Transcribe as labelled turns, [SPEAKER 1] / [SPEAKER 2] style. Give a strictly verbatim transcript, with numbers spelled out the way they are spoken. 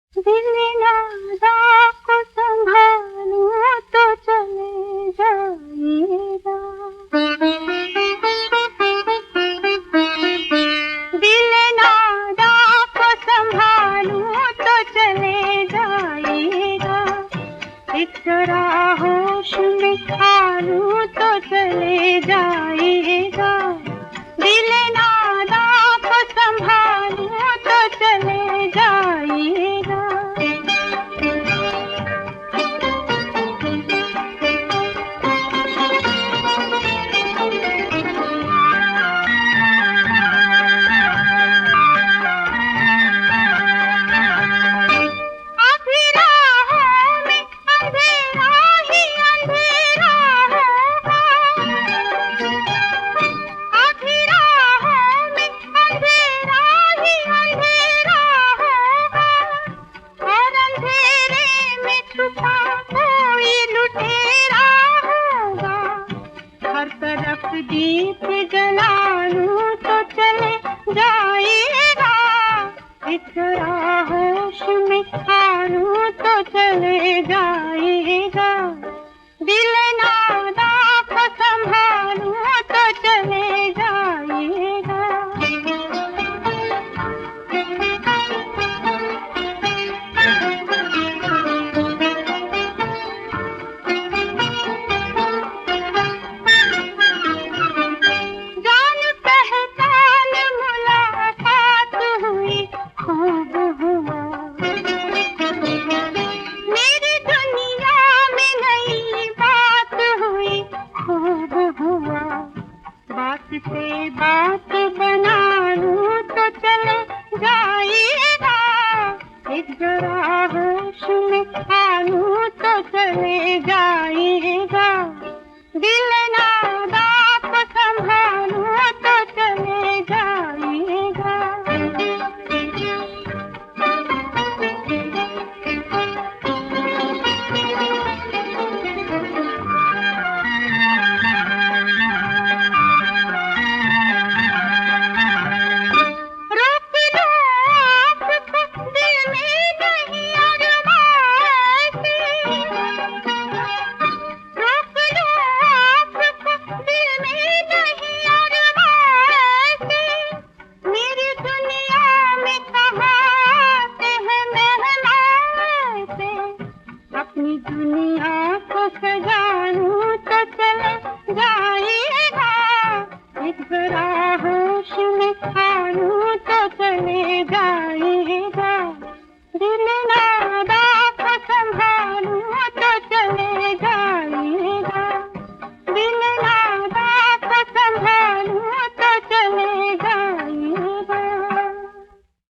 [SPEAKER 1] दिल नादा को संभालूं तो चले जाइएगा। दिल नादा को संभालूं तो चले जाइएगा। एक जरा होश में खालूं तो चले जाइएगा। दिल नादा को संभालूं तो चले जाइएगा। तरफ दीप जलाऊं तो चले जाइएगा। इतना होश में खाऊं तो चले जाइएगा। दिल नादा को संभालूं तो चले जाइएगा। बात से बात बना लूं तो चले जाइएगा। एक जरा होश में खालूं तो चले जाइएगा। दिल नादा को संभालूं तो चले जाइएगा। अपनी दुनिया को सजा